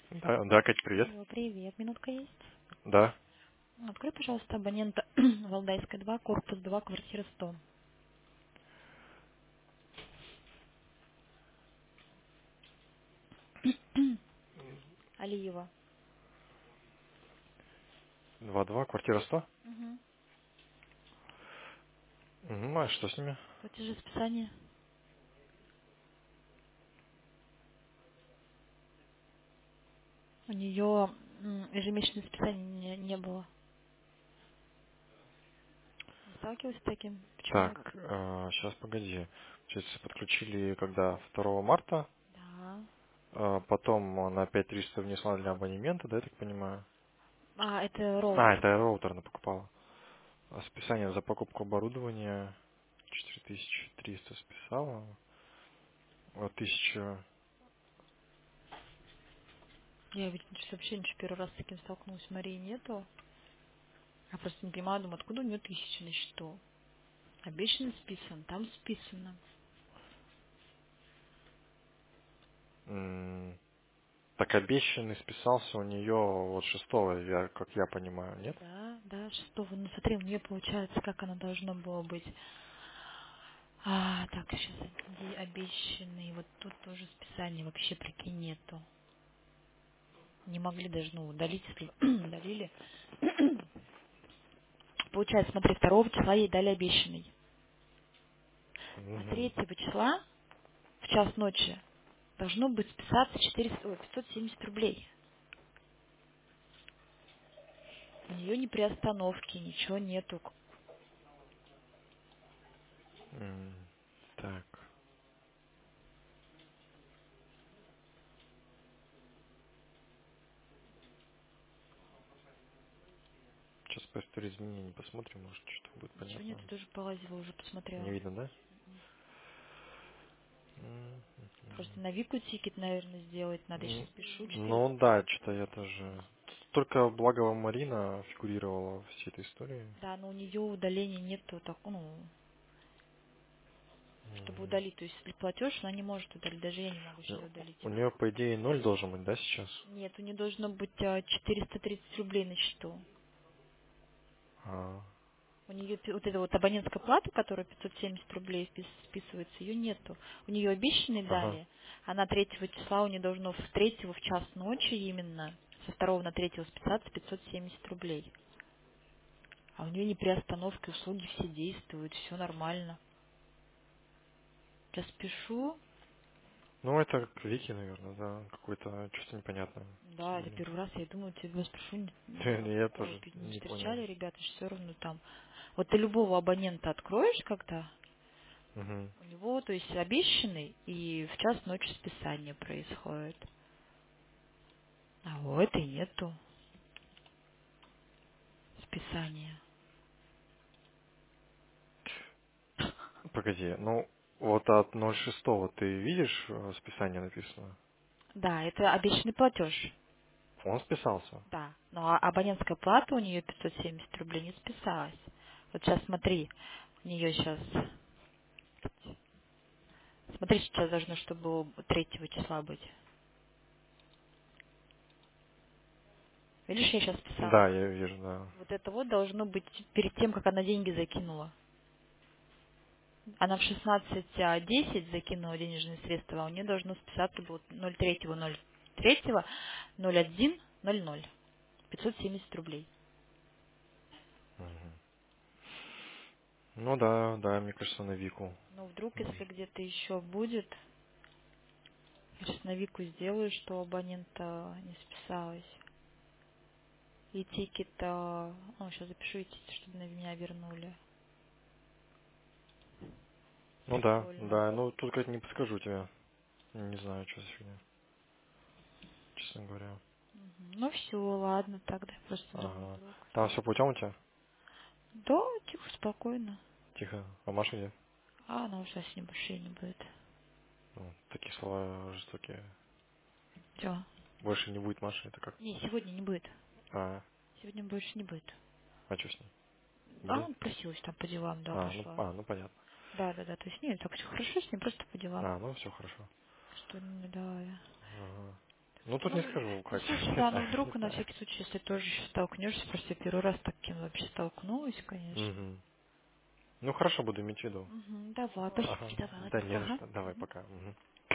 Да, да, Кать, привет. Алло, привет. Минутка есть? Да. Открой, пожалуйста, абонента Валдайская 2, корпус 2, квартира 100. Алиева. 2-2, квартира 100. Угу. Угу, а что с ними? Платежи списания. У нее ежемесячного списания не было. Не сталкивалась с таким? Почему? Так, сейчас погоди. Получается, подключили когда 2 марта, Да. потом на 5300 внесла для абонемента, да, я так понимаю? А, это А, роутер. это роутер она покупала. А списание за покупку оборудования 4300 списала. Вот 1000. Я ведь вообще ничего первый раз с таким столкнулась. Марии нету. Я просто не понимаю, думаю, откуда у нее 1000 на счету? Обещанный списан, там списано. Так обещанный списался у нее вот 6, как я понимаю, нет? Да, да, шестого. Ну смотри, у нее получается, как оно должно было быть. Так, сейчас обещанный. Вот тут тоже списания вообще, прикинь, нету. Не могли даже, ну, удалить, если удалили. Получается, смотри, 2 числа ей дали обещанный. А Угу. 3 числа в час ночи должно быть списаться 570 рублей. У нее ни приостановки, ничего нету. Так. Сейчас по истории изменений посмотрим, может, что-то будет Ничего понятно. нету, тоже полазила, уже Не посмотрела. видно, да? Просто на Вику тикет, наверное, сделать надо. Я сейчас пишу 4. Ну да, что-то я тоже. Только благо Марина фигурировала в всей этой истории. Да, но у нее удаления нету, так, ну, чтобы удалить. То есть, если платеж, она не может удалить. Даже я не могу сейчас удалить. У нее, по идее, 0 должен быть, да, сейчас? Нет, у нее должно быть 430 рублей на счету. А, У нее вот эта вот абонентская плата, которая 570 рублей списывается, ее нету. У нее обещанные ага. дали. Она 3 числа, у нее должно в 3 в час ночи именно, со 2 на 3 списаться 570 рублей. А у нее не при остановке услуги все действуют, все нормально. Сейчас пишу. Ну, это к Вики, наверное, да. Какое-то чувство непонятное. Да, это первый раз, я думаю, тебя спрошу, Я такого тоже не не понял. встречали, ребята, все равно там. Вот ты любого абонента откроешь, когда Угу. у него, то есть обещанный, и в час ночи списание происходит. А у этой нету списания. Погоди, ну, вот от 06 ты видишь списание написано? Да, это обещанный платеж. Он списался. Да. Но абонентская плата у нее 570 рублей не списалась. Вот сейчас смотри, у нее сейчас, смотри, сейчас должно, чтобы было 3 числа быть. Видишь, я сейчас писала. Да, я вижу, да. Вот это вот должно быть перед тем, как она деньги закинула. Она в 16:10 закинула денежные средства, а у нее должно списаться было 03.03, 01.00. 570 рублей. Ну да, да, мне кажется, на Вику. Но вдруг, если где-то еще будет, я сейчас на Вику сделаю, что абонента не списалась. И тикет, сейчас запишу и тикет, чтобы на меня вернули. Ну да, Прикольно. да, ну тут как не подскажу тебе. Не знаю, что за фигня, честно говоря. Мгм. Ну все, ладно, тогда я просто думаю, Ага. вдруг. Там все путем у тебя? Да, тихо, спокойно. Тихо. А Маша нет? А она уже с ним больше не будет. Ну, такие слова жестокие. Все. Больше не будет Маши, это как? Не, сегодня не будет. А, Сегодня больше не будет. а что с ней? А, Болеет? просилась там по делам, да, пошла. Ну понятно. Да, да, да. То есть нет, так все хорошо с ним, просто по делам. Ну все хорошо. Что, да, Ага. Ну, тут не скажу, Ну, как. слушай, Не да, ну знаю, не вдруг, на знаю. всякий случай, если тоже еще столкнешься, просто я первый раз таким вообще столкнулась, конечно. Мгм. Ну, хорошо, буду иметь в виду. Мгм, давай, Ага. спасибо, давай, Да ладно. не за Ага. что. Давай, Мгм. пока. Мгм.